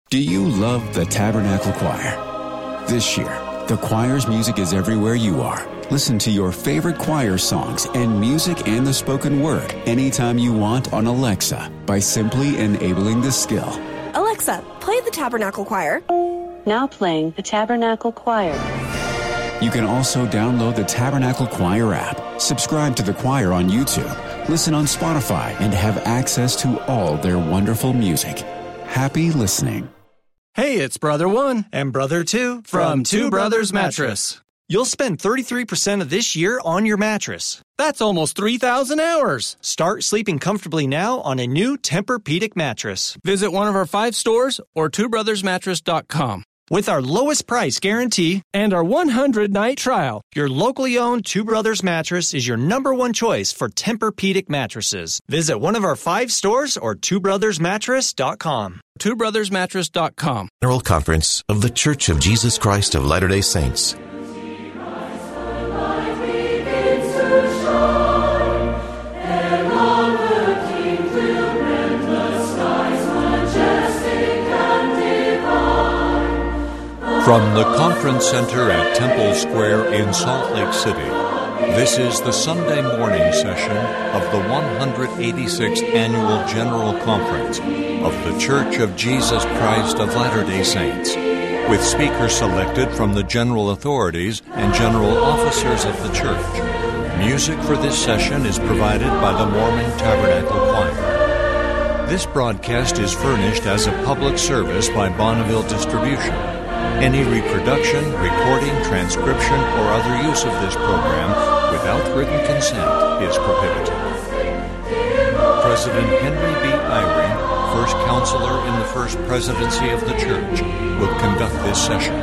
Do you love the Tabernacle Choir? This year, the choir's music is everywhere you are. Listen to your favorite choir songs and music and the spoken word anytime you want on Alexa by simply enabling the skill. Alexa, play the Tabernacle Choir. Now playing the Tabernacle Choir. You can also download the Tabernacle Choir app, subscribe to the choir on YouTube, listen on Spotify, and have access to all their wonderful music. Happy listening. Hey, it's Brother 1 and Brother 2 from Two Brothers Mattress. You'll spend 33% of this year on your mattress. That's almost 3,000 hours. Start sleeping comfortably now on a new Tempur-Pedic mattress. Visit one of our 5 stores or twobrothersmattress.com. With our lowest price guarantee and our 100-night trial, your locally owned Two Brothers mattress is your #1 choice for Tempur-Pedic mattresses. Visit one of our 5 stores or twobrothersmattress.com. twobrothersmattress.com. General Conference of the Church of Jesus Christ of Latter-day Saints. From the Conference Center at Temple Square in Salt Lake City, this is the Sunday morning session of the 186th Annual General Conference of the Church of Jesus Christ of Latter-day Saints, with speakers selected from the general authorities and general officers of the church. Music for this session is provided by the Mormon Tabernacle Choir. This broadcast is furnished as a public service by Bonneville Distribution. Any reproduction, recording, transcription, or other use of this program without written consent is prohibited. President Henry B. Eyring, first counselor in the first presidency of the church, will conduct this session.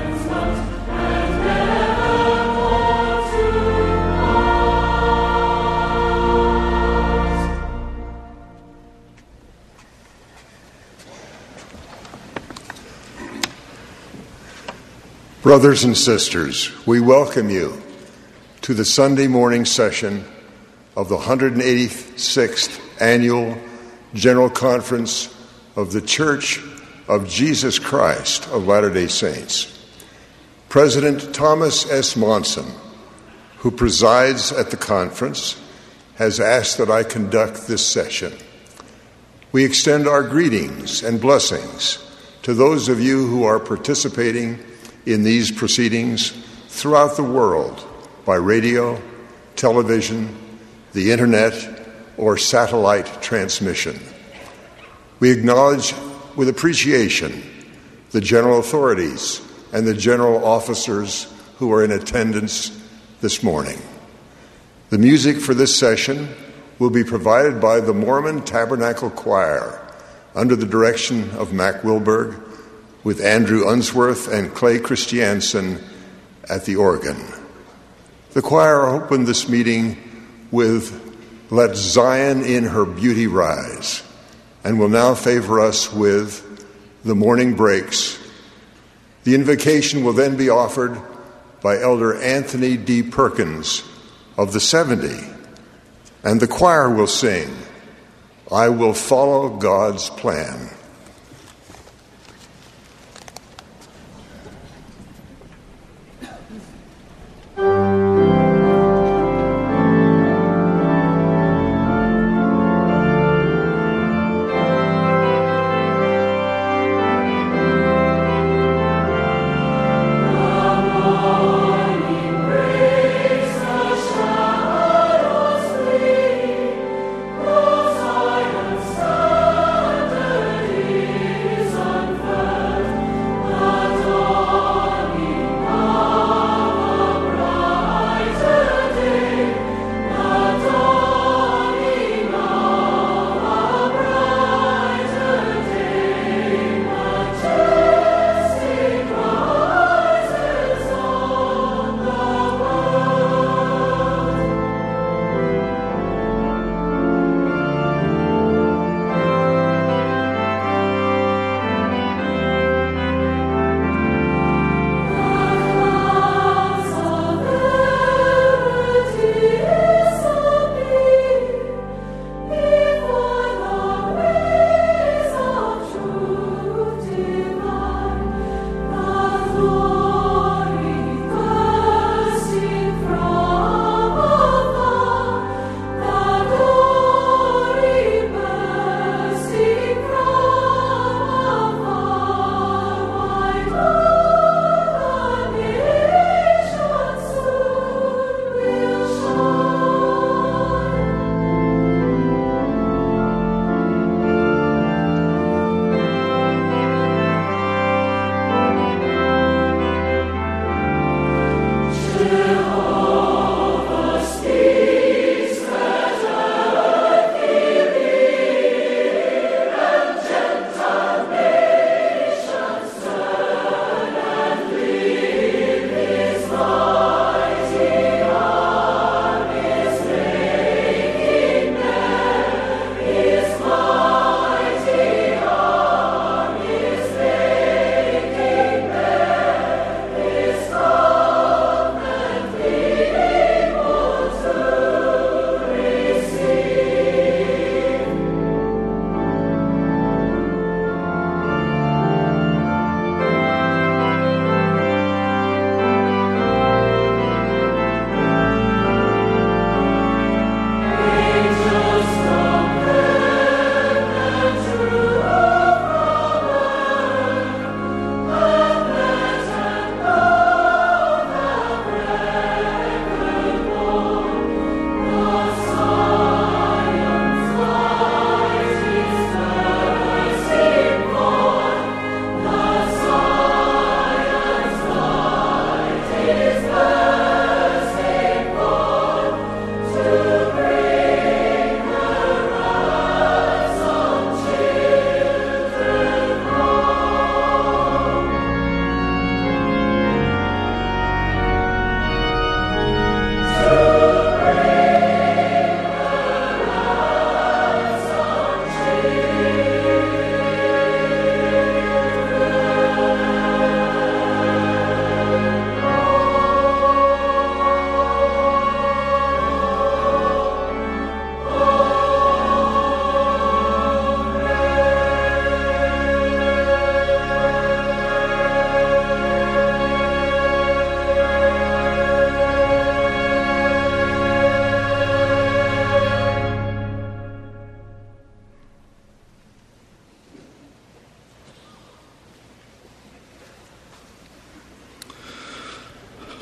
Brothers and sisters, we welcome you to the Sunday morning session of the 186th Annual General Conference of the Church of Jesus Christ of Latter-day Saints. President Thomas S. Monson, who presides at the conference, has asked that I conduct this session. We extend our greetings and blessings to those of you who are participating in these proceedings throughout the world by radio, television, the internet, or satellite transmission. We acknowledge with appreciation the general authorities and the general officers who are in attendance this morning. The music for this session will be provided by the Mormon Tabernacle Choir under the direction of Mac Wilberg, with Andrew Unsworth and Clay Christiansen at the organ. The choir opened this meeting with "Let Zion in Her Beauty Rise," and will now favor us with "The Morning Breaks." The invocation will then be offered by Elder Anthony D. Perkins of the 70, and the choir will sing, "I Will Follow God's Plan."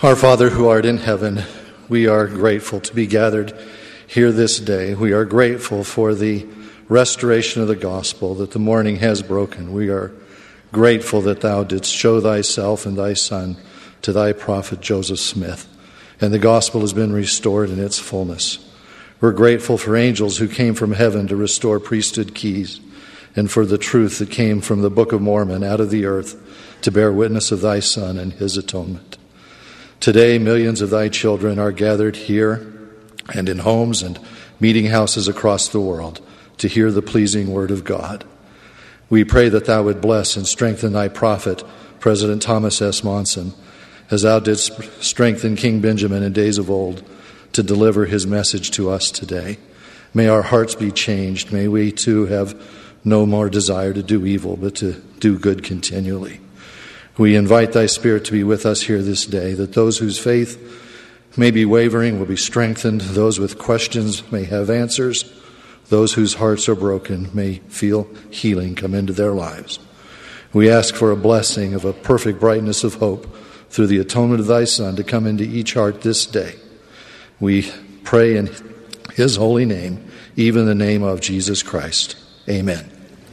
Our Father who art in heaven, we are grateful to be gathered here this day. We are grateful for the restoration of the gospel that the morning has broken. We are grateful that thou didst show thyself and thy Son to thy prophet Joseph Smith, and the gospel has been restored in its fullness. We're grateful for angels who came from heaven to restore priesthood keys, and for the truth that came from the Book of Mormon out of the earth to bear witness of thy Son and his atonement. Today, millions of thy children are gathered here and in homes and meeting houses across the world to hear the pleasing word of God. We pray that thou would bless and strengthen thy prophet, President Thomas S. Monson, as thou didst strengthen King Benjamin in days of old to deliver his message to us today. May our hearts be changed. May we too have no more desire to do evil, but to do good continually. We invite thy Spirit to be with us here this day, that those whose faith may be wavering will be strengthened, those with questions may have answers, those whose hearts are broken may feel healing come into their lives. We ask for a blessing of a perfect brightness of hope through the atonement of thy Son to come into each heart this day. We pray in his holy name, even the name of Jesus Christ. Amen.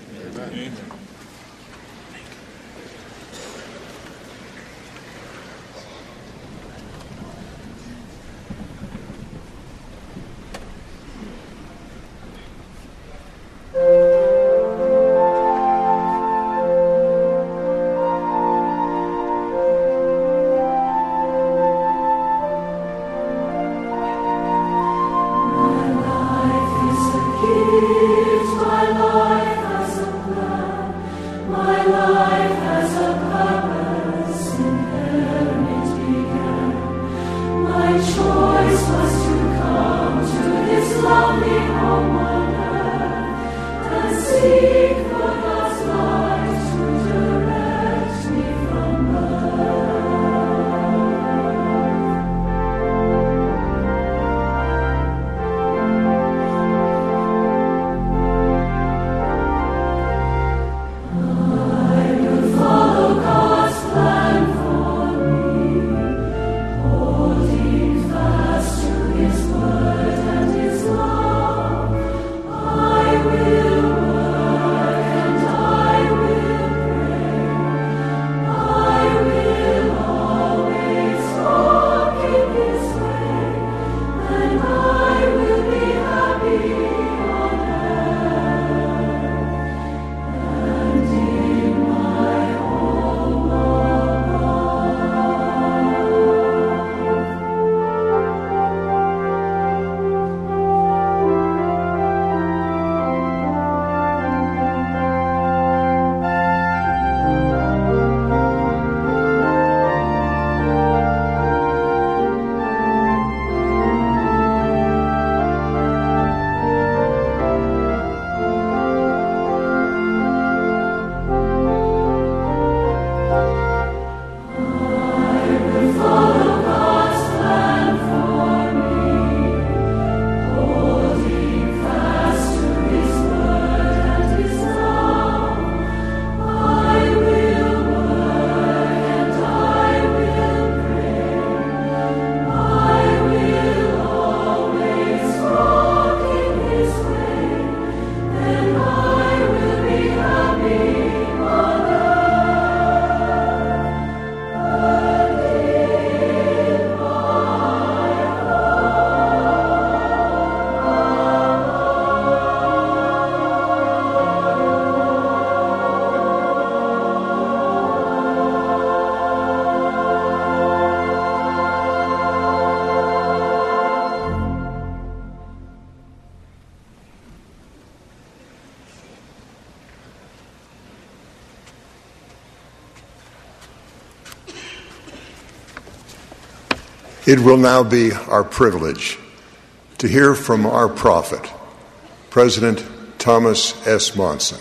It will now be our privilege to hear from our prophet, President Thomas S. Monson.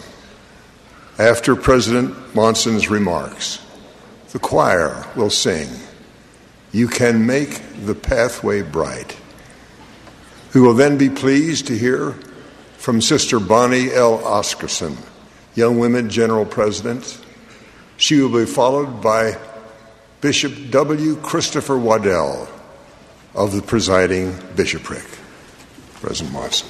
After President Monson's remarks, the choir will sing, "You Can Make the Pathway Bright." We will then be pleased to hear from Sister Bonnie L. Oscarson, Young Women General President. She will be followed by Bishop W. Christopher Waddell of the presiding bishopric. President Monson.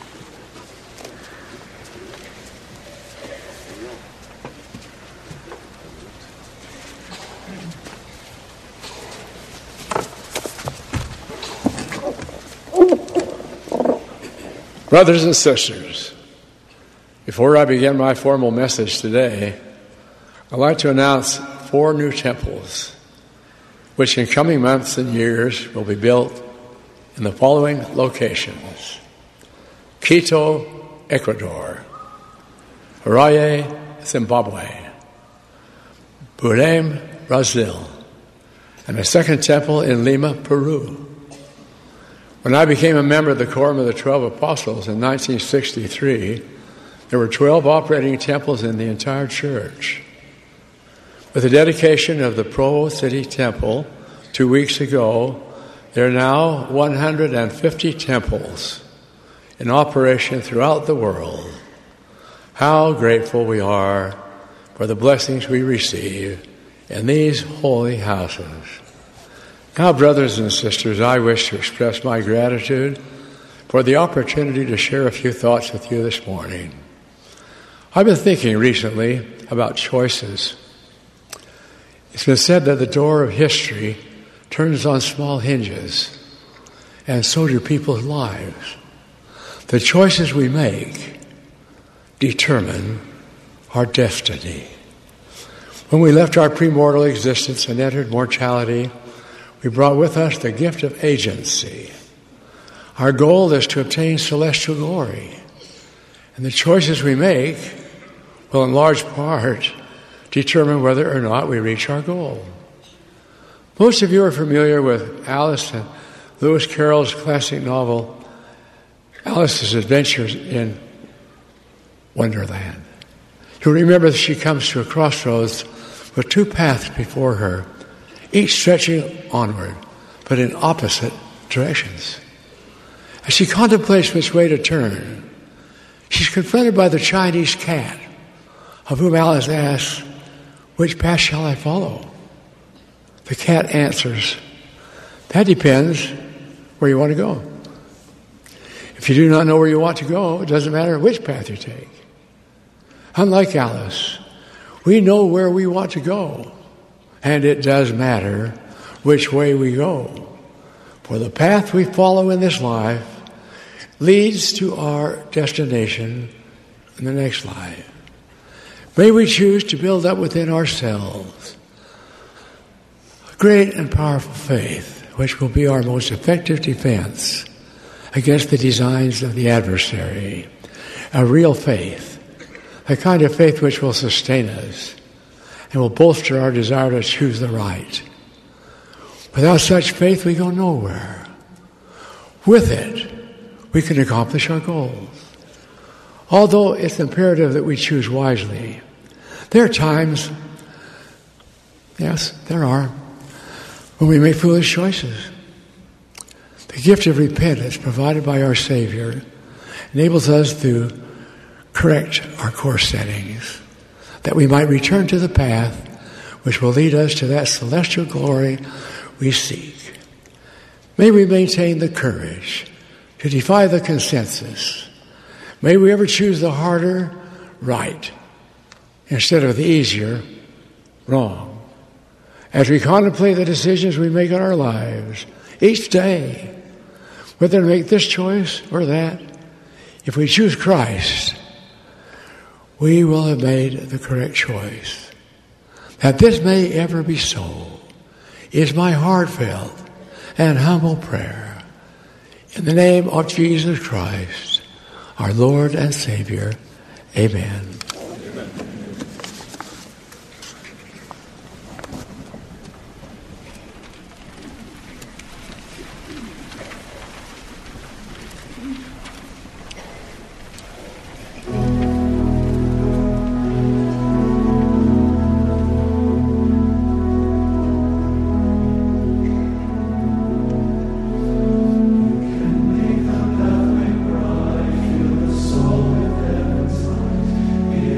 Brothers and sisters, before I begin my formal message today, I'd like to announce 4 new temples, which in coming months and years will be built in the following locations: Quito, Ecuador; Harare, Zimbabwe; Belém, Brazil; and a second temple in Lima, Peru. When I became a member of the Quorum of the 12 Apostles in 1963, there were 12 operating temples in the entire church. With the dedication of the Provo City Temple 2 weeks ago, there are now 150 temples in operation throughout the world. How grateful we are for the blessings we receive in these holy houses. Now, brothers and sisters, I wish to express my gratitude for the opportunity to share a few thoughts with you this morning. I've been thinking recently about choices. It's been said that the door of history turns on small hinges, and so do people's lives. The choices we make determine our destiny. When we left our premortal existence and entered mortality, we brought with us the gift of agency. Our goal is to obtain celestial glory, and the choices we make will in large part determine whether or not we reach our goal. Most of you are familiar with Alice and Lewis Carroll's classic novel, Alice's Adventures in Wonderland. You'll remember that she comes to a crossroads with 2 paths before her, each stretching onward, but in opposite directions. As she contemplates which way to turn, she's confronted by the Chinese cat, of whom Alice asks, "Which path shall I follow?" The cat answers, "That depends where you want to go." If you do not know where you want to go, it doesn't matter which path you take. Unlike Alice, we know where we want to go, and it does matter which way we go. For the path we follow in this life leads to our destination in the next life. May we choose to build up within ourselves a great and powerful faith, which will be our most effective defense against the designs of the adversary. A real faith, a kind of faith which will sustain us and will bolster our desire to choose the right. Without such faith, we go nowhere. With it, we can accomplish our goals. Although it's imperative that we choose wisely, there are times, yes, there are, when we make foolish choices. The gift of repentance provided by our Savior enables us to correct our course settings, that we might return to the path which will lead us to that celestial glory we seek. May we maintain the courage to defy the consensus. May we ever choose the harder right instead of the easier wrong. As we contemplate the decisions we make in our lives each day, whether to make this choice or that, if we choose Christ, we will have made the correct choice. That this may ever be so is my heartfelt and humble prayer. In the name of Jesus Christ, our Lord and Savior, amen. Amen.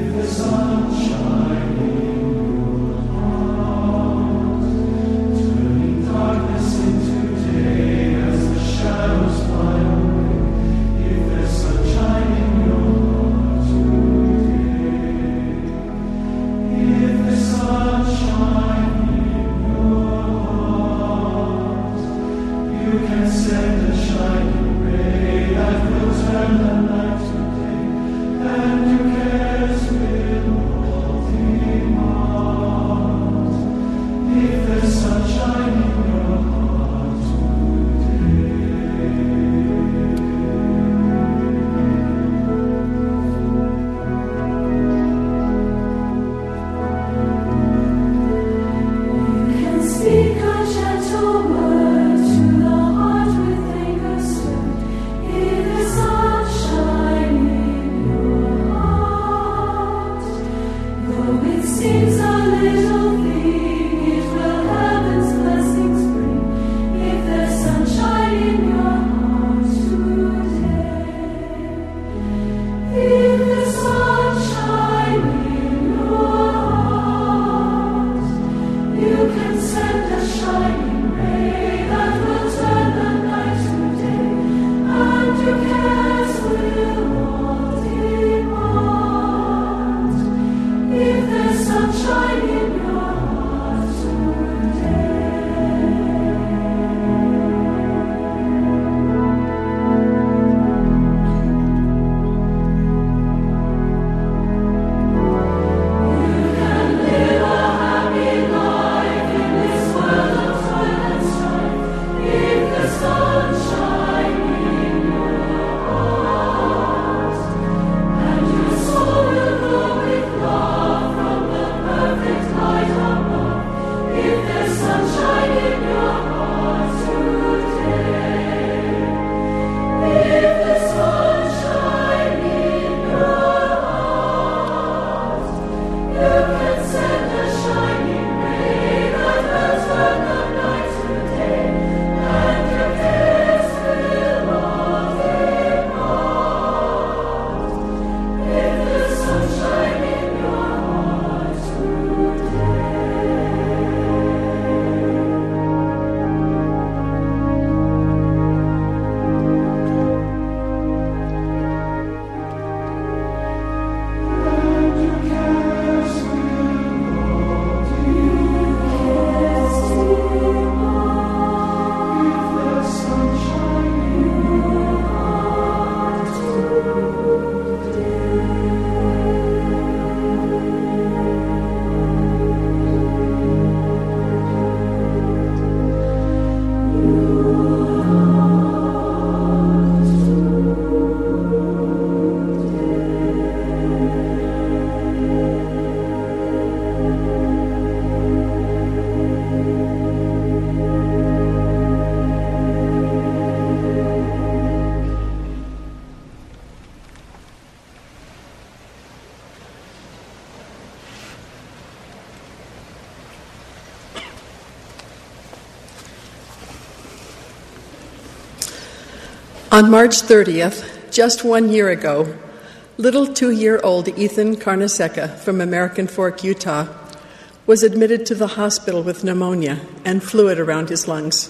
On March 30th, just 1 year ago, little 2-year-old Ethan Carnesecca from American Fork, Utah, was admitted to the hospital with pneumonia and fluid around his lungs.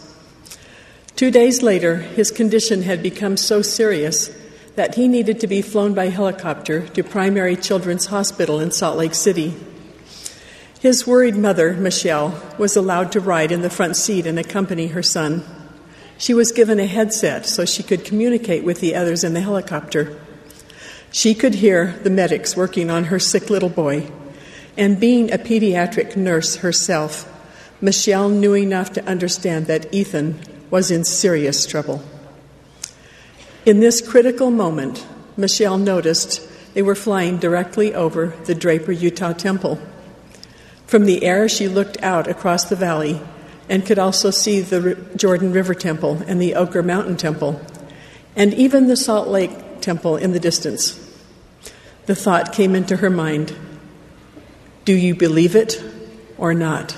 2 days later, his condition had become so serious that he needed to be flown by helicopter to Primary Children's Hospital in Salt Lake City. His worried mother, Michelle, was allowed to ride in the front seat and accompany her son. She was given a headset so she could communicate with the others in the helicopter. She could hear the medics working on her sick little boy. And being a pediatric nurse herself, Michelle knew enough to understand that Ethan was in serious trouble. In this critical moment, Michelle noticed they were flying directly over the Draper, Utah temple. From the air, she looked out across the valley and could also see the Jordan River Temple and the Ochre Mountain Temple, and even the Salt Lake Temple in the distance. The thought came into her mind, do you believe it or not?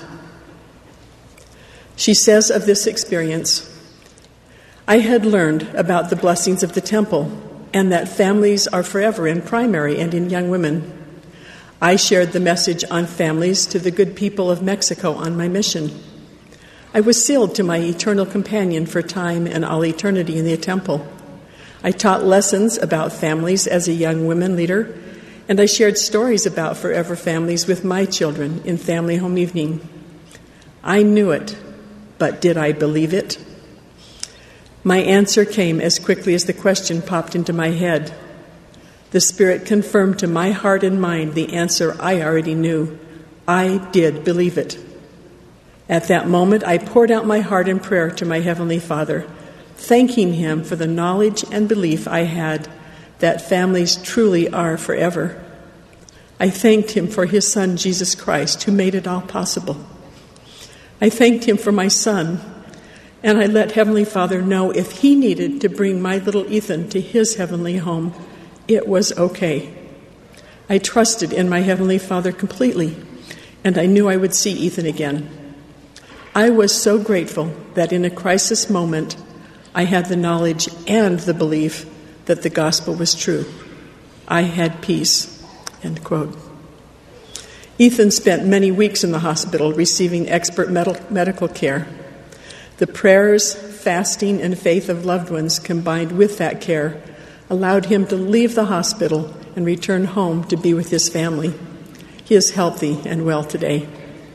She says of this experience, I had learned about the blessings of the temple and that families are forever in primary and in young women. I shared the message on families to the good people of Mexico on my mission. I was sealed to my eternal companion for time and all eternity in the temple. I taught lessons about families as a young women leader, and I shared stories about forever families with my children in family home evening. I knew it, but did I believe it? My answer came as quickly as the question popped into my head. The Spirit confirmed to my heart and mind the answer I already knew. I did believe it. At that moment, I poured out my heart in prayer to my Heavenly Father, thanking Him for the knowledge and belief I had that families truly are forever. I thanked Him for His Son, Jesus Christ, who made it all possible. I thanked Him for my son, and I let Heavenly Father know if He needed to bring my little Ethan to His heavenly home, it was okay. I trusted in my Heavenly Father completely, and I knew I would see Ethan again. I was so grateful that in a crisis moment, I had the knowledge and the belief that the gospel was true. I had peace, end quote. Ethan spent many weeks in the hospital receiving expert medical care. The prayers, fasting, and faith of loved ones combined with that care allowed him to leave the hospital and return home to be with his family. He is healthy and well today.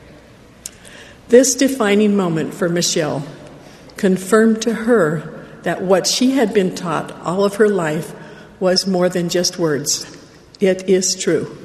This defining moment for Michelle confirmed to her that what she had been taught all of her life was more than just words. It is true.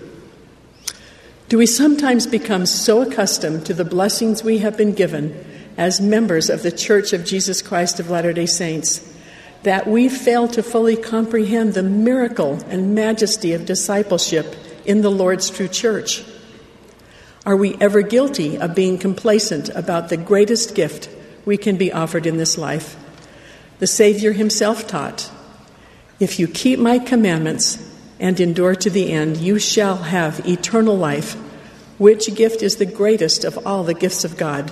Do we sometimes become so accustomed to the blessings we have been given as members of the Church of Jesus Christ of Latter-day Saints that we fail to fully comprehend the miracle and majesty of discipleship in the Lord's true church? Are we ever guilty of being complacent about the greatest gift we can be offered in this life? The Savior himself taught, "If you keep my commandments and endure to the end, you shall have eternal life, which gift is the greatest of all the gifts of God."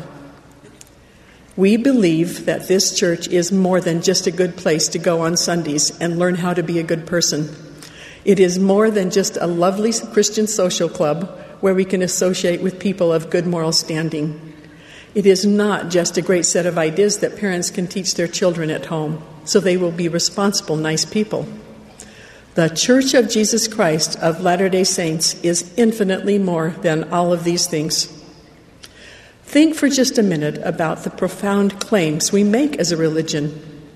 We believe that this church is more than just a good place to go on Sundays and learn how to be a good person. It is more than just a lovely Christian social club where we can associate with people of good moral standing. It is not just a great set of ideas that parents can teach their children at home, so they will be responsible, nice people. The Church of Jesus Christ of Latter-day Saints is infinitely more than all of these things. Think for just a minute about the profound claims we make as a religion.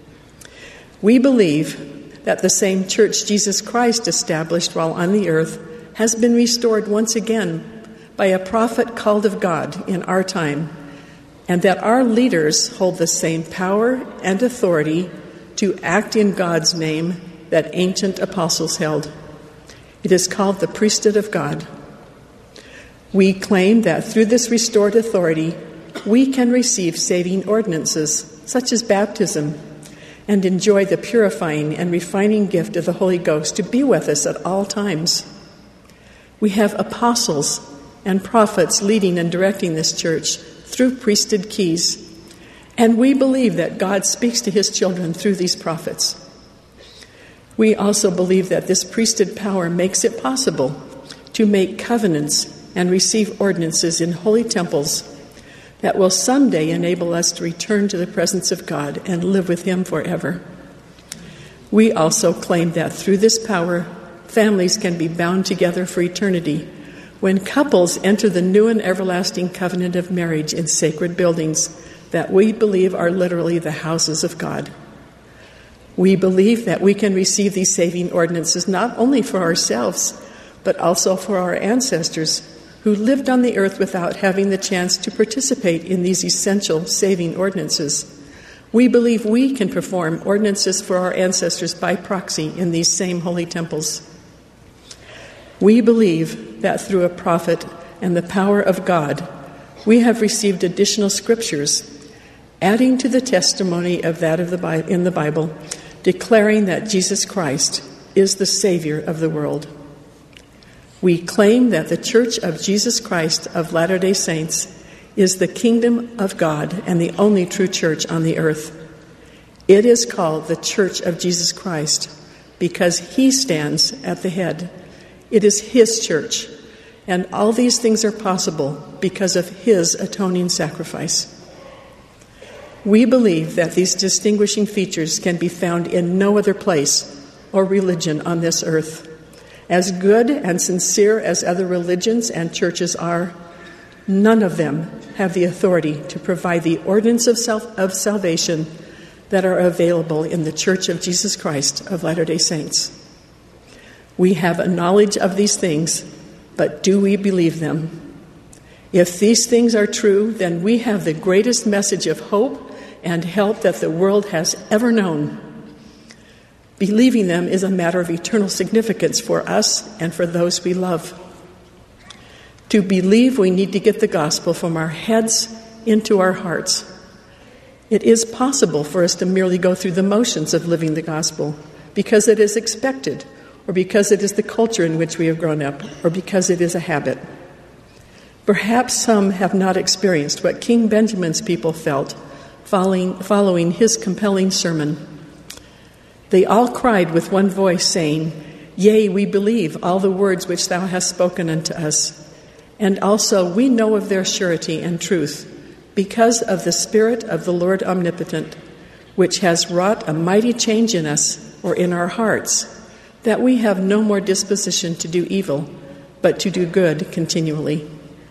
We believe that the same church Jesus Christ established while on the earth has been restored once again by a prophet called of God in our time, and that our leaders hold the same power and authority to act in God's name that ancient apostles held. It is called the priesthood of God. We claim that through this restored authority, we can receive saving ordinances, such as baptism, and enjoy the purifying and refining gift of the Holy Ghost to be with us at all times. We have apostles and prophets leading and directing this church through priesthood keys, and we believe that God speaks to his children through these prophets. We also believe that this priesthood power makes it possible to make covenants and receive ordinances in holy temples that will someday enable us to return to the presence of God and live with him forever. We also claim that through this power, families can be bound together for eternity when couples enter the new and everlasting covenant of marriage in sacred buildings that we believe are literally the houses of God. We believe that we can receive these saving ordinances not only for ourselves, but also for our ancestors who lived on the earth without having the chance to participate in these essential saving ordinances. We believe we can perform ordinances for our ancestors by proxy in these same holy temples. We believe that through a prophet and the power of God, we have received additional scriptures, adding to the testimony of that in the Bible, declaring that Jesus Christ is the Savior of the world. We claim that the Church of Jesus Christ of Latter-day Saints is the kingdom of God and the only true church on the earth. It is called the Church of Jesus Christ because he stands at the head. It is his church, and all these things are possible because of his atoning sacrifice. We believe that these distinguishing features can be found in no other place or religion on this earth. As good and sincere as other religions and churches are, none of them have the authority to provide the ordinances of salvation that are available in the Church of Jesus Christ of Latter-day Saints. We have a knowledge of these things, but do we believe them? If these things are true, then we have the greatest message of hope and help that the world has ever known. Believing them is a matter of eternal significance for us and for those we love. To believe, we need to get the gospel from our heads into our hearts. It is possible for us to merely go through the motions of living the gospel because it is expected, or because it is the culture in which we have grown up, or because it is a habit. Perhaps some have not experienced what King Benjamin's people felt following his compelling sermon. They all cried with one voice, saying, "Yea, we believe all the words which thou hast spoken unto us." And also we know of their surety and truth because of the Spirit of the Lord Omnipotent, which has wrought a mighty change in us, or in our hearts, that we have no more disposition to do evil, but to do good continually.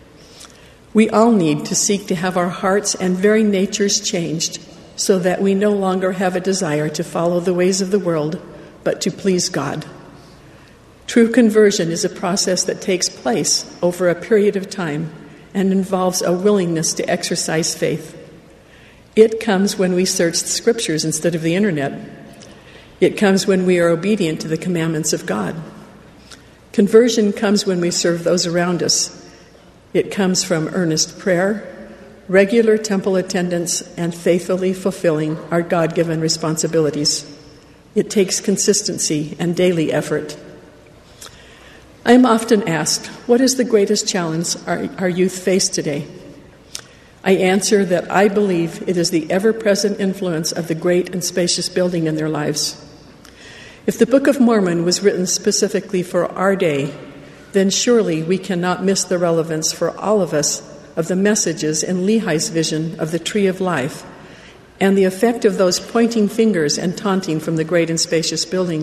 We all need to seek to have our hearts and very natures changed so that we no longer have a desire to follow the ways of the world, but to please God. True conversion is a process that takes place over a period of time and involves a willingness to exercise faith. It comes when we search the Scriptures instead of the internet. It comes when we are obedient to the commandments of God. Conversion comes when we serve those around us. It comes from earnest prayer, regular temple attendance, and faithfully fulfilling our God-given responsibilities. It takes consistency and daily effort. I am often asked, what is the greatest challenge our youth face today? I answer that I believe it is the ever-present influence of the great and spacious building in their lives. If the Book of Mormon was written specifically for our day, then surely we cannot miss the relevance for all of us of the messages in Lehi's vision of the Tree of Life and the effect of those pointing fingers and taunting from the great and spacious building.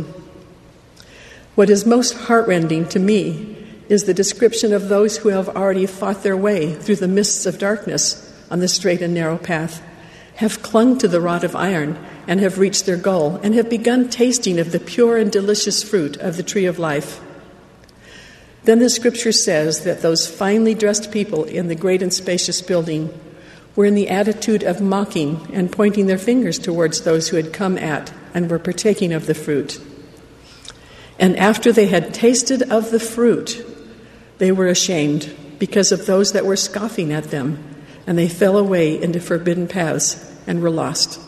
What is most heartrending to me is the description of those who have already fought their way through the mists of darkness on the straight and narrow path, have clung to the rod of iron and have reached their goal, and have begun tasting of the pure and delicious fruit of the Tree of Life. Then the Scripture says that those finely dressed people in the great and spacious building were in the attitude of mocking and pointing their fingers towards those who had come at and were partaking of the fruit. And after they had tasted of the fruit, they were ashamed because of those that were scoffing at them, and they fell away into forbidden paths and were lost.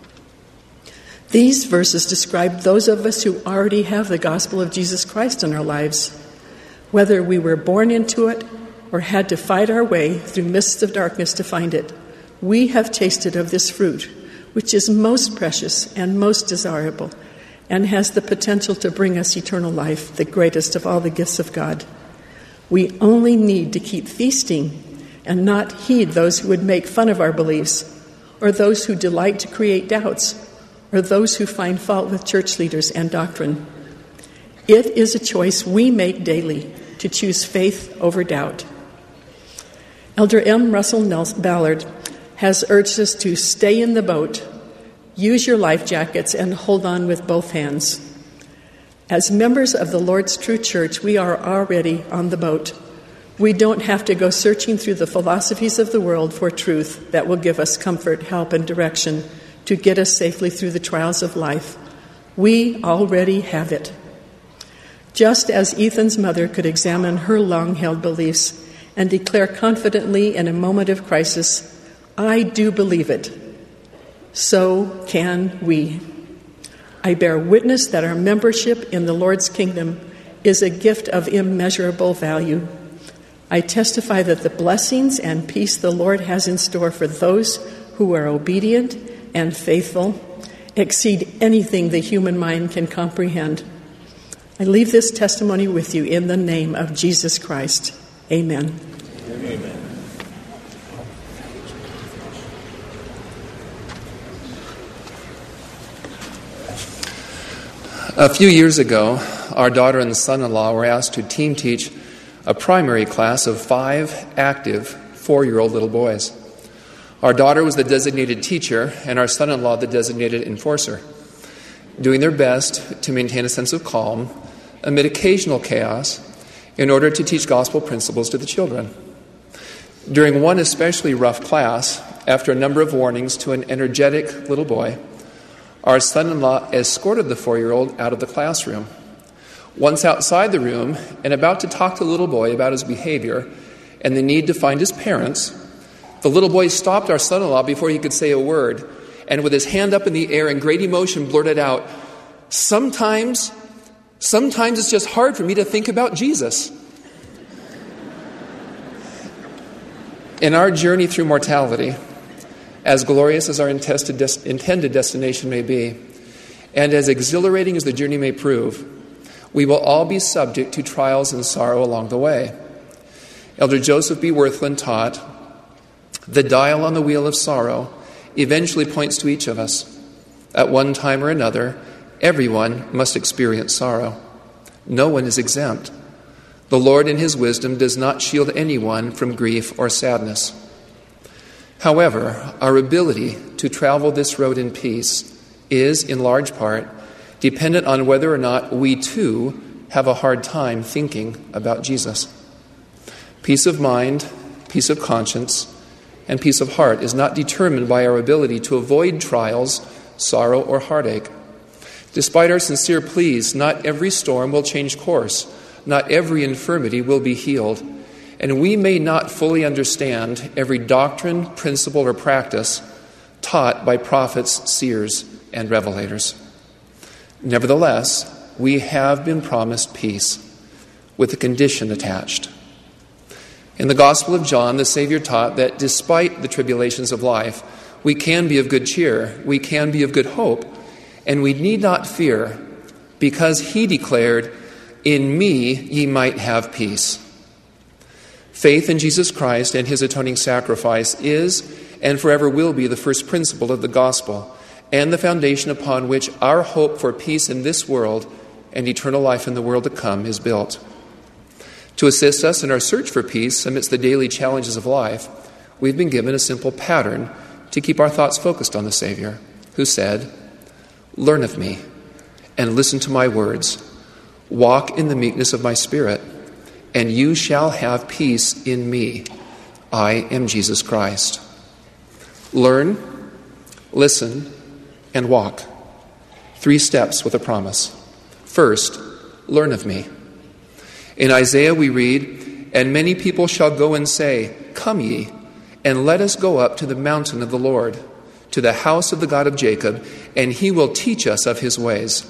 These verses describe those of us who already have the gospel of Jesus Christ in our lives, whether we were born into it or had to fight our way through mists of darkness to find it. We have tasted of this fruit, which is most precious and most desirable, and has the potential to bring us eternal life, the greatest of all the gifts of God. We only need to keep feasting and not heed those who would make fun of our beliefs, or those who delight to create doubts, or those who find fault with church leaders and doctrine. It is a choice we make daily to choose faith over doubt. Elder M. Russell Ballard has urged us to stay in the boat, use your life jackets, and hold on with both hands. As members of the Lord's true church, we are already on the boat. We don't have to go searching through the philosophies of the world for truth that will give us comfort, help, and direction to get us safely through the trials of life. We already have it. Just as Ethan's mother could examine her long-held beliefs and declare confidently in a moment of crisis, "I do believe it," so can we. I bear witness that our membership in the Lord's kingdom is a gift of immeasurable value. I testify that the blessings and peace the Lord has in store for those who are obedient and faithful exceed anything the human mind can comprehend. I leave this testimony with you in the name of Jesus Christ. Amen. Amen. A few years ago, our daughter and son-in-law were asked to team teach a primary class of 5 active 4-year-old little boys. Our daughter was the designated teacher and our son-in-law the designated enforcer, doing their best to maintain a sense of calm amid occasional chaos in order to teach gospel principles to the children. During one especially rough class, after a number of warnings to an energetic little boy, our son-in-law escorted the 4-year-old out of the classroom. Once outside the room and about to talk to the little boy about his behavior and the need to find his parents, the little boy stopped our son-in-law before he could say a word, and with his hand up in the air in great emotion blurted out, Sometimes it's just hard for me to think about Jesus." In our journey through mortality, as glorious as our intended destination may be, and as exhilarating as the journey may prove, we will all be subject to trials and sorrow along the way. Elder Joseph B. Worthland taught, "The dial on the wheel of sorrow eventually points to each of us. At one time or another, everyone must experience sorrow. No one is exempt. The Lord in his wisdom does not shield anyone from grief or sadness. However, our ability to travel this road in peace is, in large part, dependent on whether or not we too have a hard time thinking about Jesus. Peace of mind, peace of conscience, and peace of heart is not determined by our ability to avoid trials, sorrow, or heartache. Despite our sincere pleas, not every storm will change course. Not every infirmity will be healed. And we may not fully understand every doctrine, principle, or practice taught by prophets, seers, and revelators. Nevertheless, we have been promised peace with a condition attached. In the Gospel of John, the Savior taught that despite the tribulations of life, we can be of good cheer, we can be of good hope, and we need not fear, because he declared, "In me ye might have peace." Faith in Jesus Christ and his atoning sacrifice is and forever will be the first principle of the gospel and the foundation upon which our hope for peace in this world and eternal life in the world to come is built. To assist us in our search for peace amidst the daily challenges of life, we've been given a simple pattern to keep our thoughts focused on the Savior, who said, "Learn of me and listen to my words. Walk in the meekness of my spirit, and you shall have peace in me. I am Jesus Christ." Learn, listen, and walk. 3 steps with a promise. First, learn of me. In Isaiah we read, "And many people shall go and say, 'Come ye, and let us go up to the mountain of the Lord, to the house of the God of Jacob, and he will teach us of his ways.'"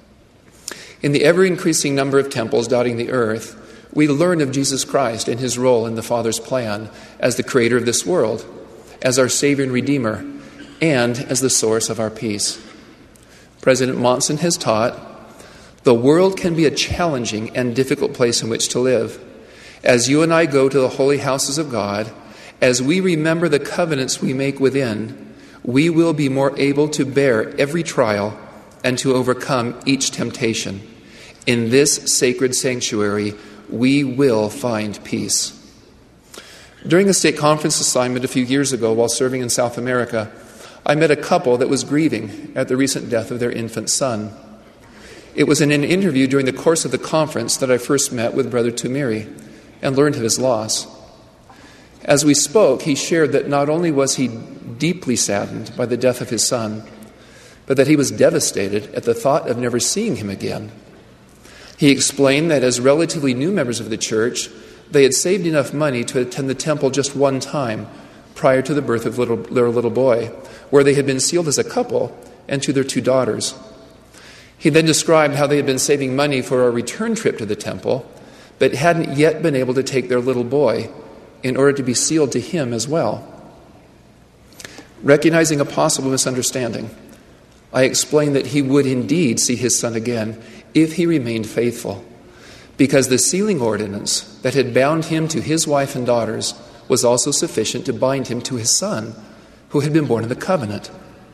In the ever-increasing number of temples dotting the earth, we learn of Jesus Christ and his role in the Father's plan as the creator of this world, as our Savior and Redeemer, and as the source of our peace. President Monson has taught, "The world can be a challenging and difficult place in which to live. As you and I go to the holy houses of God, as we remember the covenants we make within, we will be more able to bear every trial and to overcome each temptation. In this sacred sanctuary, we will find peace." During a state conference assignment a few years ago while serving in South America, I met a couple that was grieving at the recent death of their infant son. It was in an interview during the course of the conference that I first met with Brother Tumiri and learned of his loss. As we spoke, he shared that not only was he deeply saddened by the death of his son, but that he was devastated at the thought of never seeing him again. He explained that as relatively new members of the church, they had saved enough money to attend the temple just one time prior to the birth of their little boy, where they had been sealed as a couple and to their 2 daughters. He then described how they had been saving money for a return trip to the temple, but hadn't yet been able to take their little boy in order to be sealed to him as well. Recognizing a possible misunderstanding, I explained that he would indeed see his son again if he remained faithful, because the sealing ordinance that had bound him to his wife and daughters was also sufficient to bind him to his son, who had been born in the covenant.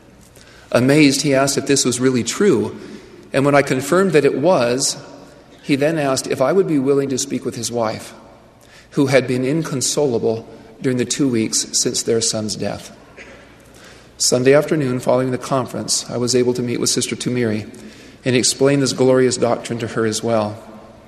Amazed, he asked if this was really true, and when I confirmed that it was, he then asked if I would be willing to speak with his wife, who had been inconsolable during the 2 weeks since their son's death. Sunday afternoon, following the conference, I was able to meet with Sister Tumiri and explain this glorious doctrine to her as well.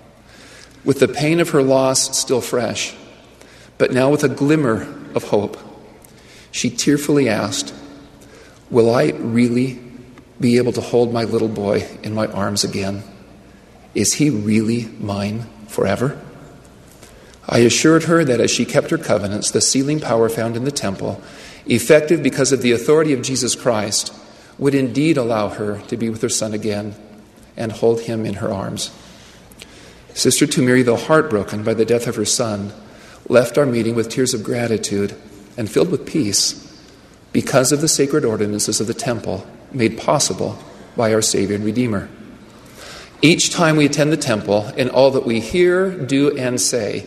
With the pain of her loss still fresh, but now with a glimmer of hope, she tearfully asked, "Will I really be able to hold my little boy in my arms again? Is he really mine forever?" I assured her that as she kept her covenants, the sealing power found in the temple, effective because of the authority of Jesus Christ, would indeed allow her to be with her son again and hold him in her arms. Sister Tumiri, though heartbroken by the death of her son, left our meeting with tears of gratitude and filled with peace because of the sacred ordinances of the temple made possible by our Savior and Redeemer. Each time we attend the temple, in all that we hear, do, and say,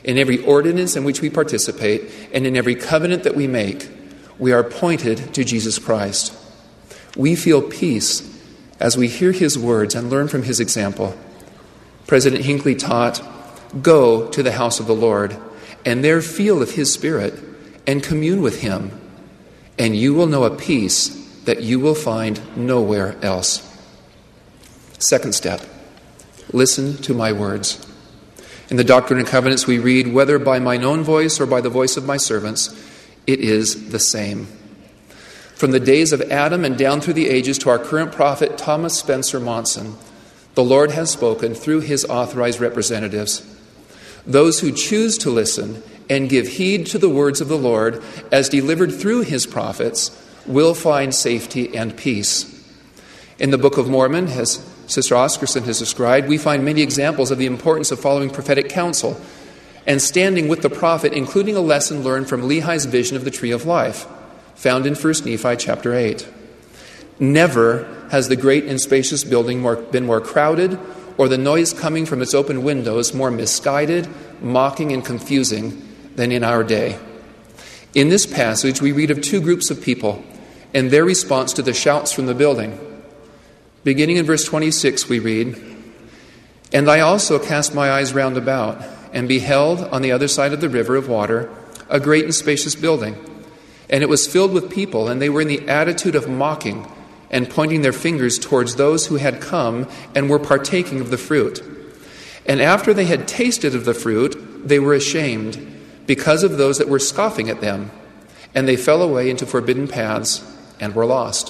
In every ordinance in which we participate and in every covenant that we make, we are pointed to Jesus Christ. We feel peace as we hear his words and learn from his example. President Hinckley taught, "Go to the house of the Lord, and there feel of his Spirit, and commune with him, and you will know a peace that you will find nowhere else." Second step, listen to my words. In the Doctrine and Covenants we read, "Whether by mine own voice or by the voice of my servants, it is the same." From the days of Adam and down through the ages to our current prophet Thomas Spencer Monson, the Lord has spoken through his authorized representatives. Those who choose to listen and give heed to the words of the Lord as delivered through his prophets will find safety and peace. In the Book of Mormon, as Sister Oscarson has described, we find many examples of the importance of following prophetic counsel and standing with the prophet, including a lesson learned from Lehi's vision of the tree of life, found in 1 Nephi chapter 8. Never has the great and spacious building been more crowded, or the noise coming from its open windows more misguided, mocking, and confusing than in our day. In this passage, we read of two groups of people and their response to the shouts from the building. Beginning in verse 26, we read, "And I also cast my eyes round about, and beheld on the other side of the river of water a great and spacious building. And it was filled with people, and they were in the attitude of mocking, and pointing their fingers towards those who had come and were partaking of the fruit. And after they had tasted of the fruit, they were ashamed, because of those that were scoffing at them. And they fell away into forbidden paths, and were lost."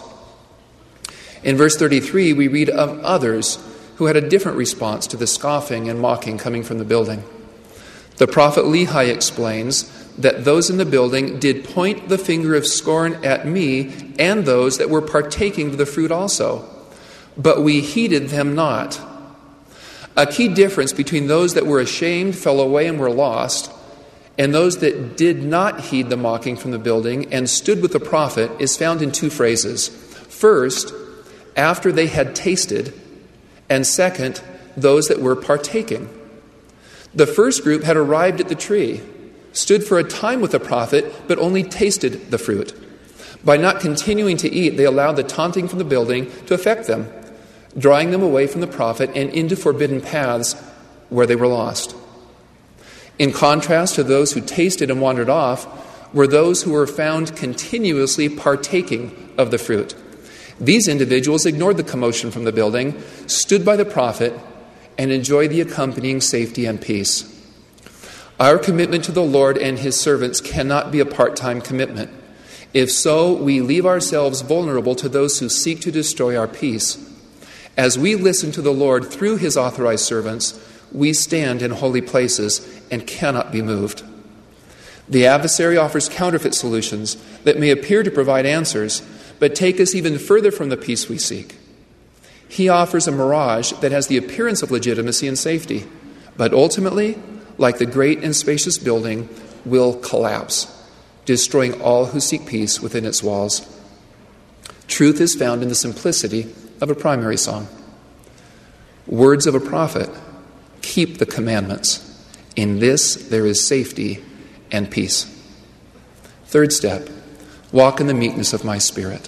In verse 33, we read of others who had a different response to the scoffing and mocking coming from the building. The prophet Lehi explains that those in the building did point the finger of scorn at me and those that were partaking of the fruit also, but we heeded them not. A key difference between those that were ashamed, fell away, and were lost, and those that did not heed the mocking from the building and stood with the prophet is found in two phrases. First, after they had tasted, and second, those that were partaking. The first group had arrived at the tree, stood for a time with the prophet, but only tasted the fruit. By not continuing to eat, they allowed the taunting from the building to affect them, drawing them away from the prophet and into forbidden paths where they were lost. In contrast to those who tasted and wandered off were those who were found continuously partaking of the fruit. These individuals ignored the commotion from the building, stood by the prophet, and enjoyed the accompanying safety and peace. Our commitment to the Lord and his servants cannot be a part-time commitment. If so, we leave ourselves vulnerable to those who seek to destroy our peace. As we listen to the Lord through his authorized servants, we stand in holy places and cannot be moved. The adversary offers counterfeit solutions that may appear to provide answers, but take us even further from the peace we seek. He offers a mirage that has the appearance of legitimacy and safety, but ultimately, like the great and spacious building, will collapse, destroying all who seek peace within its walls. Truth is found in the simplicity of a primary song. Words of a prophet: keep the commandments. In this there is safety and peace. Third step, walk in the meekness of my Spirit.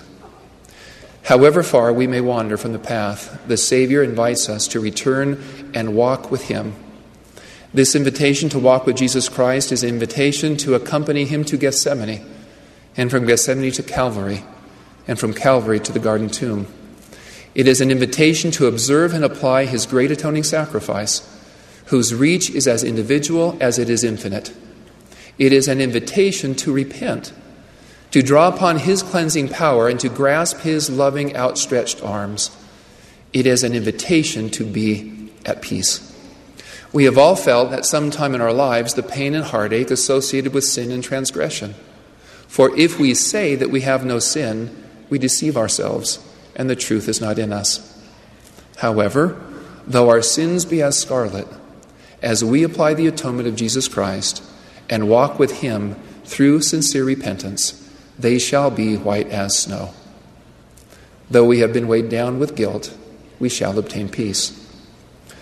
However far we may wander from the path, the Savior invites us to return and walk with him. This invitation to walk with Jesus Christ is an invitation to accompany him to Gethsemane, and from Gethsemane to Calvary, and from Calvary to the garden tomb. It is an invitation to observe and apply his great atoning sacrifice, whose reach is as individual as it is infinite. It is an invitation to repent, to draw upon his cleansing power and to grasp his loving outstretched arms. It is an invitation to be at peace. We have all felt at some time in our lives the pain and heartache associated with sin and transgression. For if we say that we have no sin, we deceive ourselves, and the truth is not in us. However, though our sins be as scarlet, as we apply the atonement of Jesus Christ and walk with him through sincere repentance, they shall be white as snow. Though we have been weighed down with guilt, we shall obtain peace.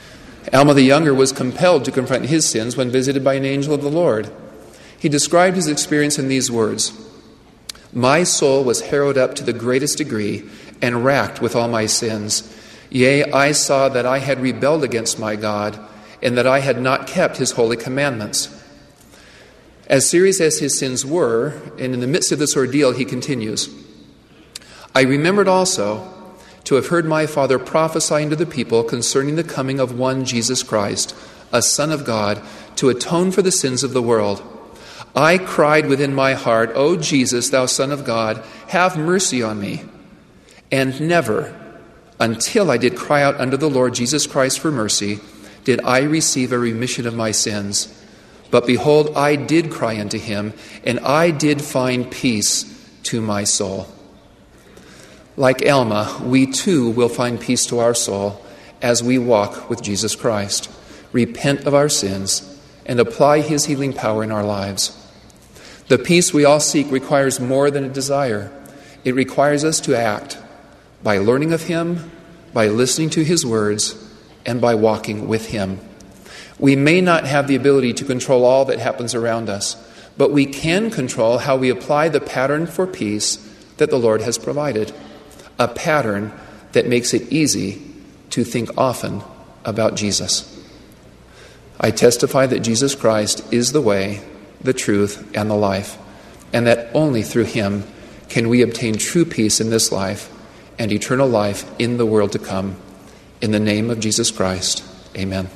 Alma the younger was compelled to confront his sins when visited by an angel of the Lord. He described his experience in these words: "My soul was harrowed up to the greatest degree and racked with all my sins. Yea, I saw that I had rebelled against my God, and that I had not kept his holy commandments." As serious as his sins were, and in the midst of this ordeal, he continues, "I remembered also to have heard my father prophesying to the people concerning the coming of one Jesus Christ, a Son of God, to atone for the sins of the world. I cried within my heart, O Jesus, thou Son of God, have mercy on me. And never, until I did cry out unto the Lord Jesus Christ for mercy, did I receive a remission of my sins. But behold, I did cry unto him, and I did find peace to my soul." Like Alma, we too will find peace to our soul as we walk with Jesus Christ, repent of our sins, and apply his healing power in our lives. The peace we all seek requires more than a desire. It requires us to act by learning of him, by listening to his words, and by walking with him. We may not have the ability to control all that happens around us, but we can control how we apply the pattern for peace that the Lord has provided, a pattern that makes it easy to think often about Jesus. I testify that Jesus Christ is the way, the truth, and the life, and that only through him can we obtain true peace in this life and eternal life in the world to come. In the name of Jesus Christ, amen.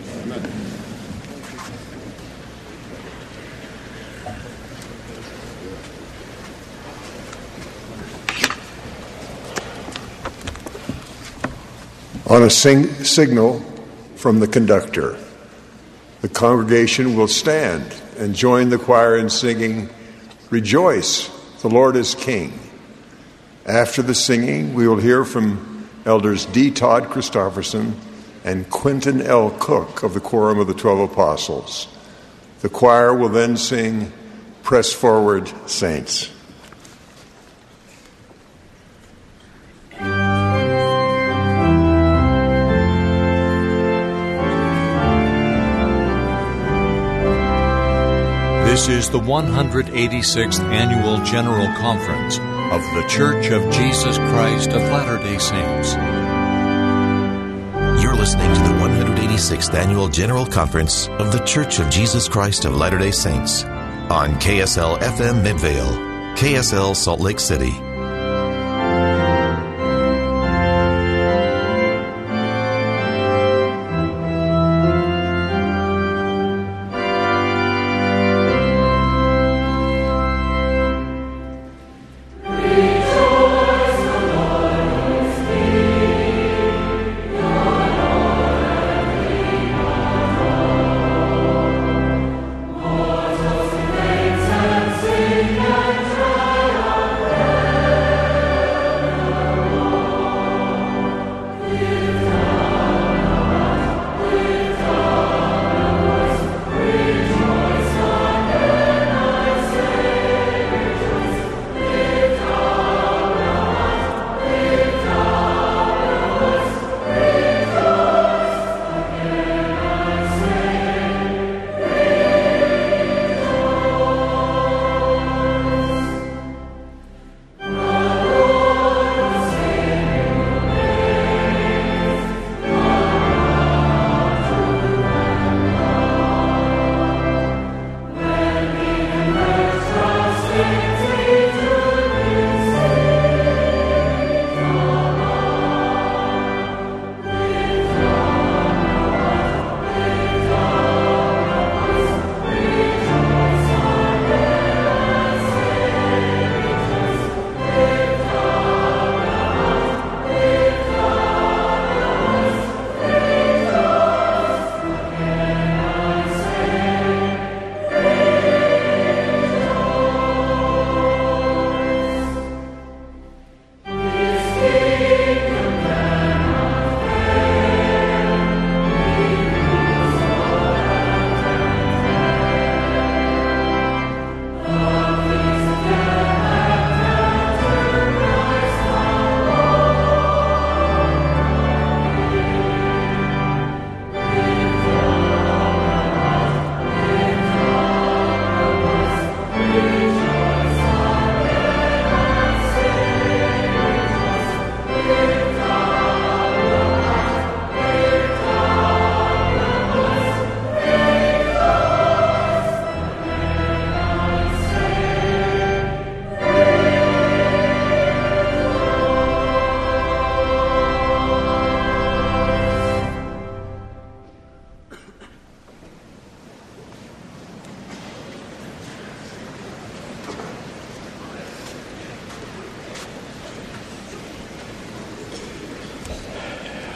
On a signal from the conductor, the congregation will stand and join the choir in singing, "Rejoice, the Lord is King." After the singing, we will hear from Elders D. Todd Christofferson and Quentin L. Cook of the Quorum of the 12 Apostles. The choir will then sing, "Press Forward, Saints." This is the 186th Annual General Conference of The Church of Jesus Christ of Latter-day Saints. You're listening to the 186th Annual General Conference of The Church of Jesus Christ of Latter-day Saints on KSL FM Midvale, KSL Salt Lake City.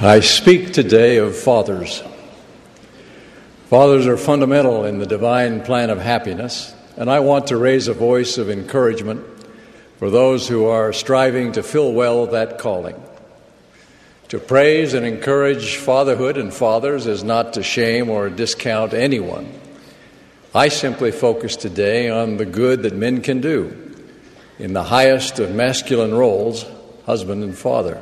I speak today of fathers. Fathers are fundamental in the divine plan of happiness, and I want to raise a voice of encouragement for those who are striving to fill well that calling. To praise and encourage fatherhood and fathers is not to shame or discount anyone. I simply focus today on the good that men can do in the highest of masculine roles, husband and father.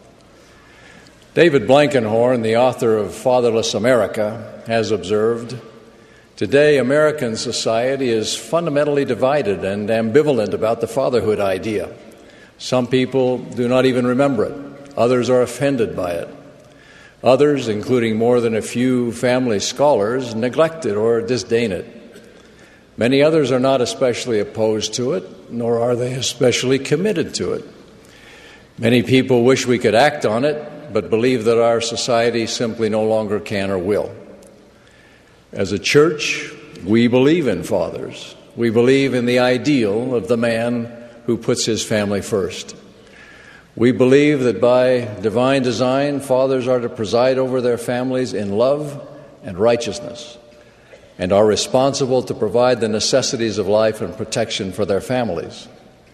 David Blankenhorn, the author of Fatherless America, has observed, "Today, American society is fundamentally divided and ambivalent about the fatherhood idea. Some people do not even remember it. Others are offended by it. Others, including more than a few family scholars, neglect it or disdain it. Many others are not especially opposed to it, nor are they especially committed to it. Many people wish we could act on it, but believe that our society simply no longer can or will. As a church, we believe in fathers. We believe in the ideal of the man who puts his family first. We believe that by divine design, fathers are to preside over their families in love and righteousness, and are responsible to provide the necessities of life and protection for their families.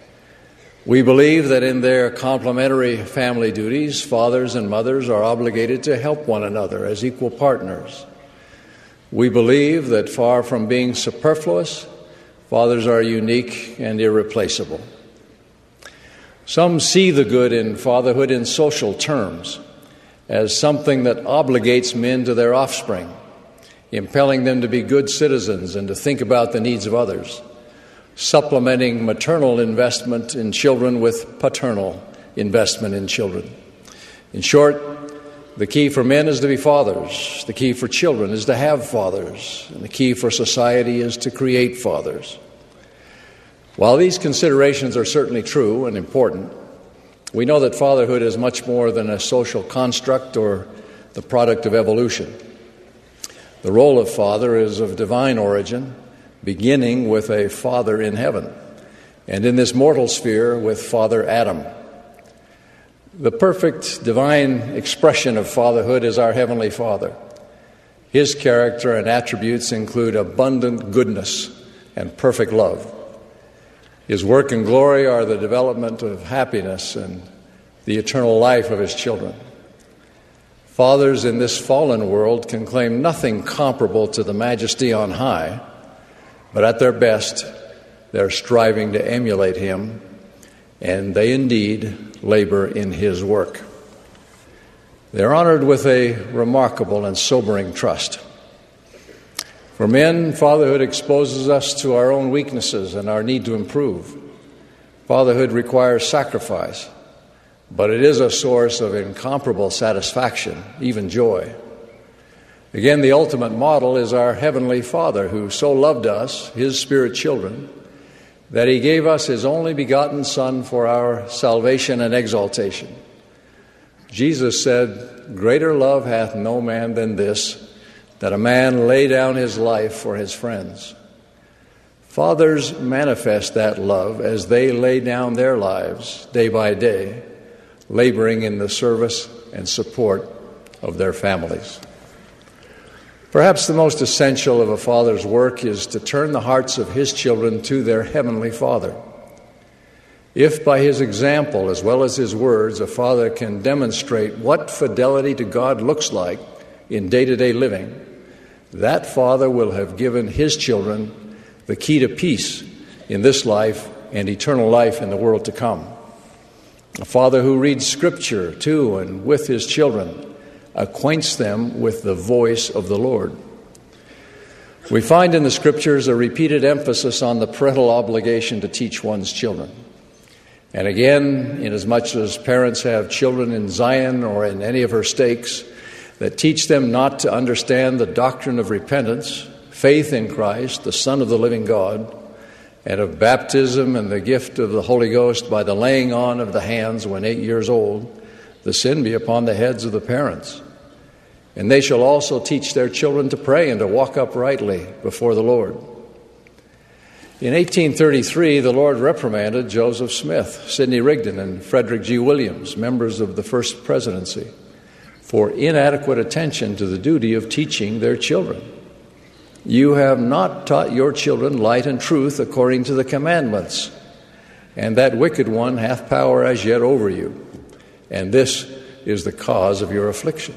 We believe that in their complementary family duties, fathers and mothers are obligated to help one another as equal partners. We believe that far from being superfluous, fathers are unique and irreplaceable. Some see the good in fatherhood in social terms, as something that obligates men to their offspring, impelling them to be good citizens and to think about the needs of others, supplementing maternal investment in children with paternal investment in children. In short, the key for men is to be fathers. The key for children is to have fathers. And the key for society is to create fathers. While these considerations are certainly true and important, we know that fatherhood is much more than a social construct or the product of evolution. The role of father is of divine origin, beginning with a father in heaven, and in this mortal sphere with Father Adam. The perfect divine expression of fatherhood is our Heavenly Father. His character and attributes include abundant goodness and perfect love. His work and glory are the development of happiness and the eternal life of His children. Fathers in this fallen world can claim nothing comparable to the majesty on high, but at their best, they're striving to emulate Him, and they indeed labor in His work. They're honored with a remarkable and sobering trust. For men, fatherhood exposes us to our own weaknesses and our need to improve. Fatherhood requires sacrifice, but it is a source of incomparable satisfaction, even joy. Again, the ultimate model is our Heavenly Father, who so loved us, His spirit children, that He gave us His only begotten Son for our salvation and exaltation. Jesus said, "Greater love hath no man than this, that a man lay down his life for his friends." Fathers manifest that love as they lay down their lives day by day, laboring in the service and support of their families. Perhaps the most essential of a father's work is to turn the hearts of his children to their Heavenly Father. If by his example, as well as his words, a father can demonstrate what fidelity to God looks like in day-to-day living, that father will have given his children the key to peace in this life and eternal life in the world to come. A father who reads Scripture to and with his children acquaints them with the voice of the Lord. We find in the Scriptures a repeated emphasis on the parental obligation to teach one's children. And again, inasmuch as parents have children in Zion or in any of her stakes that teach them not to understand the doctrine of repentance, faith in Christ, the Son of the living God, and of baptism and the gift of the Holy Ghost by the laying on of the hands when 8 years old, the sin be upon the heads of the parents. And they shall also teach their children to pray and to walk uprightly before the Lord. In 1833, the Lord reprimanded Joseph Smith, Sidney Rigdon, and Frederick G. Williams, members of the First Presidency, for inadequate attention to the duty of teaching their children. You have not taught your children light and truth according to the commandments, and that wicked one hath power as yet over you, and this is the cause of your affliction.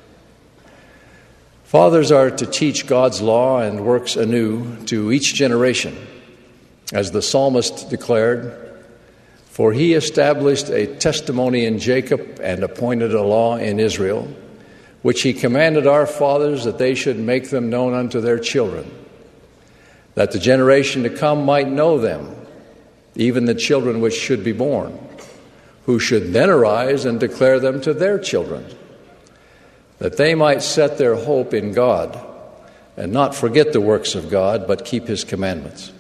Fathers are to teach God's law and works anew to each generation, as the psalmist declared, "For he established a testimony in Jacob and appointed a law in Israel, which he commanded our fathers that they should make them known unto their children, that the generation to come might know them, even the children which should be born, who should then arise and declare them to their children, that they might set their hope in God and not forget the works of God, but keep his commandments."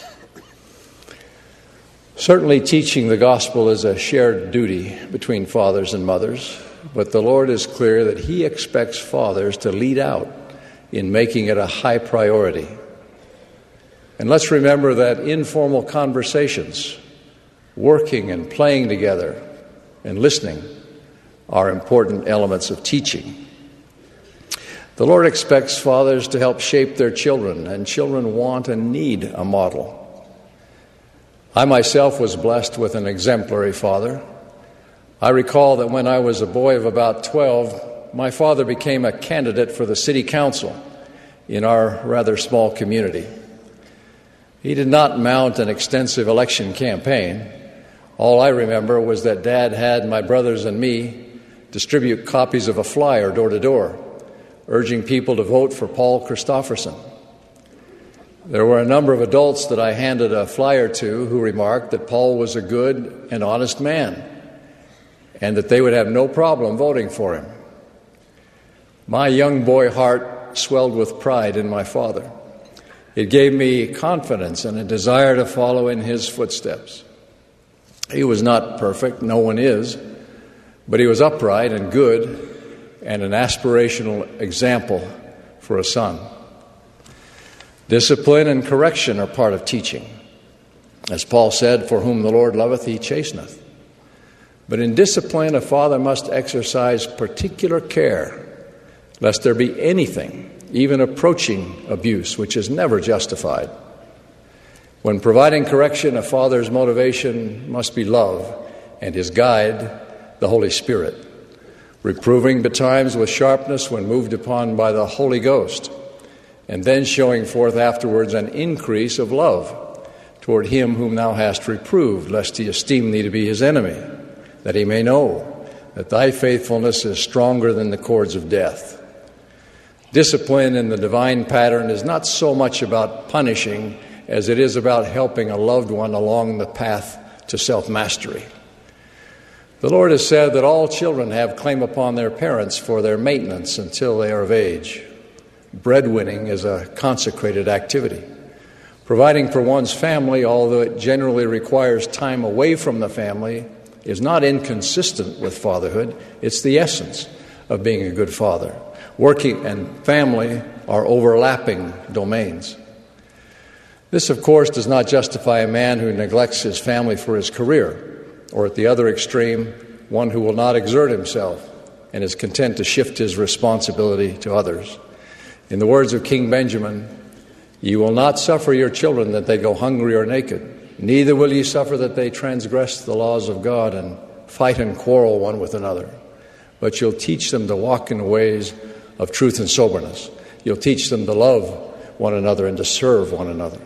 Certainly, teaching the gospel is a shared duty between fathers and mothers, but the Lord is clear that he expects fathers to lead out in making it a high priority. And let's remember that informal conversations, working and playing together, and listening are important elements of teaching. The Lord expects fathers to help shape their children, and children want and need a model. I myself was blessed with an exemplary father. I recall that when I was a boy of about 12, my father became a candidate for the city council in our rather small community. He did not mount an extensive election campaign. All I remember was that Dad had my brothers and me distribute copies of a flyer door to door, urging people to vote for Paul Christopherson. There were a number of adults that I handed a flyer to who remarked that Paul was a good and honest man and that they would have no problem voting for him. My young boy heart swelled with pride in my father. It gave me confidence and a desire to follow in his footsteps. He was not perfect, no one is, but he was upright and good and an aspirational example for a son. Discipline and correction are part of teaching. As Paul said, "For whom the Lord loveth, he chasteneth." But in discipline, a father must exercise particular care, lest there be anything, even approaching abuse, which is never justified. When providing correction, a father's motivation must be love, and his guide, the Holy Spirit, reproving betimes with sharpness when moved upon by the Holy Ghost, and then showing forth afterwards an increase of love toward him whom thou hast reproved, lest he esteem thee to be his enemy, that he may know that thy faithfulness is stronger than the cords of death. Discipline in the divine pattern is not so much about punishing as it is about helping a loved one along the path to self-mastery. The Lord has said that all children have claim upon their parents for their maintenance until they are of age. Breadwinning is a consecrated activity. Providing for one's family, although it generally requires time away from the family, is not inconsistent with fatherhood. It's the essence of being a good father. Working and family are overlapping domains. This, of course, does not justify a man who neglects his family for his career, or at the other extreme, one who will not exert himself and is content to shift his responsibility to others. In the words of King Benjamin, "Ye will not suffer your children that they go hungry or naked, neither will ye suffer that they transgress the laws of God and fight and quarrel one with another. But you'll teach them to walk in the ways of truth and soberness. You'll teach them to love one another and to serve one another."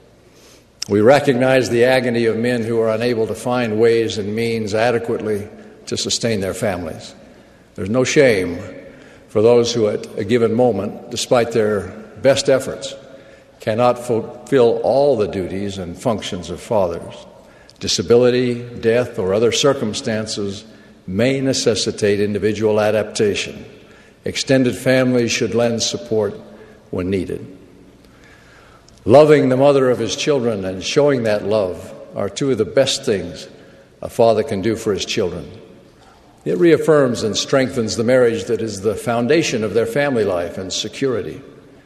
We recognize the agony of men who are unable to find ways and means adequately to sustain their families. There's no shame for those who at a given moment, despite their best efforts, cannot fulfill all the duties and functions of fathers. Disability, death, or other circumstances may necessitate individual adaptation. Extended families should lend support when needed. Loving the mother of his children and showing that love are two of the best things a father can do for his children. It reaffirms and strengthens the marriage that is the foundation of their family life and security.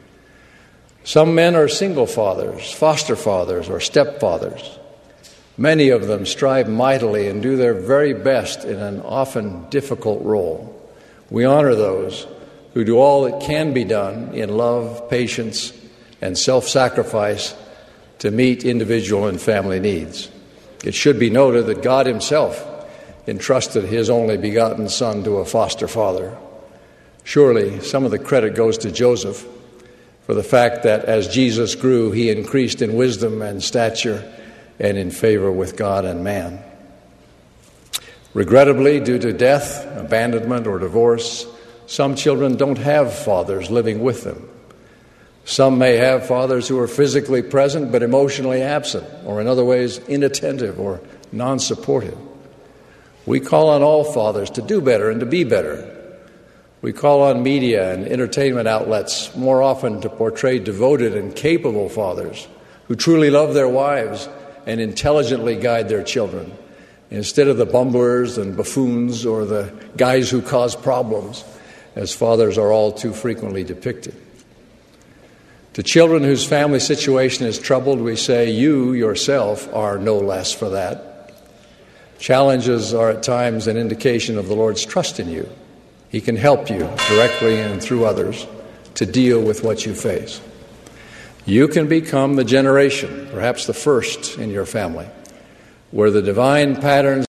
Some men are single fathers, foster fathers, or stepfathers. Many of them strive mightily and do their very best in an often difficult role. We honor those who do all that can be done in love, patience, and self-sacrifice to meet individual and family needs. It should be noted that God himself entrusted his only begotten Son to a foster father. Surely some of the credit goes to Joseph for the fact that as Jesus grew, he increased in wisdom and stature and in favor with God and man. Regrettably, due to death, abandonment, or divorce, some children don't have fathers living with them. Some may have fathers who are physically present but emotionally absent, or in other ways inattentive or non-supportive. We call on all fathers to do better and to be better. We call on media and entertainment outlets more often to portray devoted and capable fathers who truly love their wives and intelligently guide their children, instead of the bumblers and buffoons or the guys who cause problems, as fathers are all too frequently depicted. To children whose family situation is troubled, we say, you yourself are no less for that. Challenges are at times an indication of the Lord's trust in you. He can help you directly and through others to deal with what you face. You can become the generation, perhaps the first in your family, where the divine patterns